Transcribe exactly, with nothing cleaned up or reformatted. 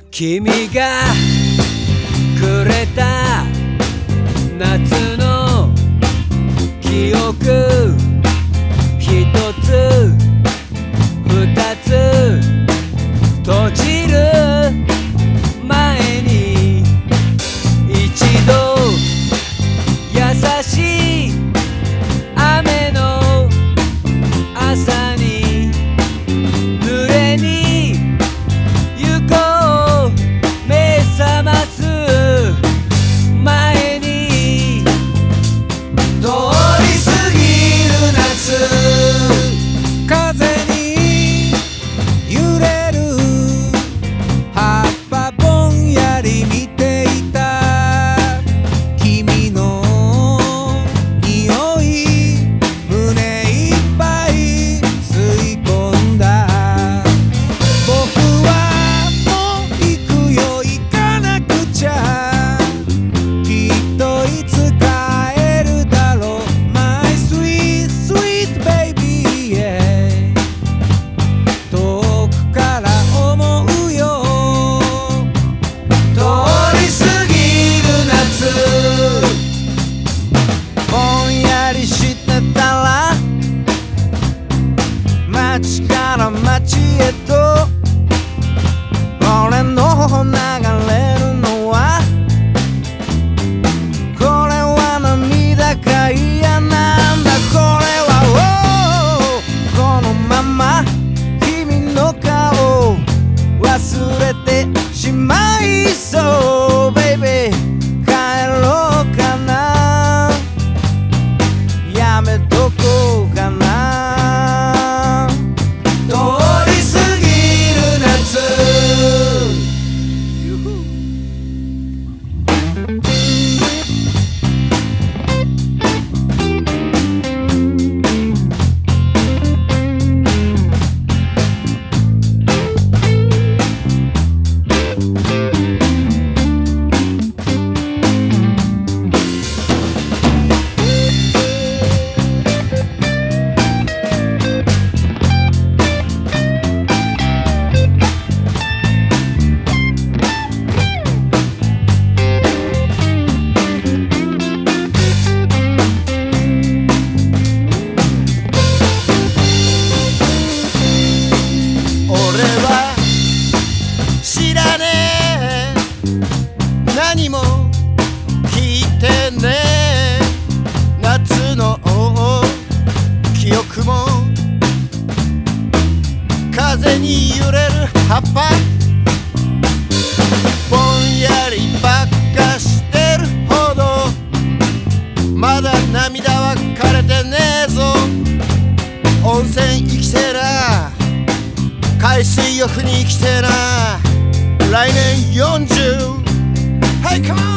君がくれた夏の記憶ひとつふたつ閉じる前に一度優しい雨の朝に濡れに行こう目覚ます前に通り過ぎる夏風に揺れる葉っぱぼんやり見ていた君の匂い胸いっぱい吸い込んだ僕はもう行くよ行かなくちゃきっといつか会えるだろう My sweet sweet baby yeah 遠くから思うよ通り過ぎる夏ぼんやりしてたら街から街へと俺の頬流れるのはこれは涙か嫌なんだこれは、oh、このまま君の顔忘れてしまいそう baby 帰ろうかなやめとこうかな通り過ぎる夏俺は知らねえ何も聞いてねえ夏の記憶も風に揺れる葉っぱぼんやりばっかしてるほどまだ涙は枯れてねえぞ温泉生きてら海水浴に来てな来年よんじゅう Hey come on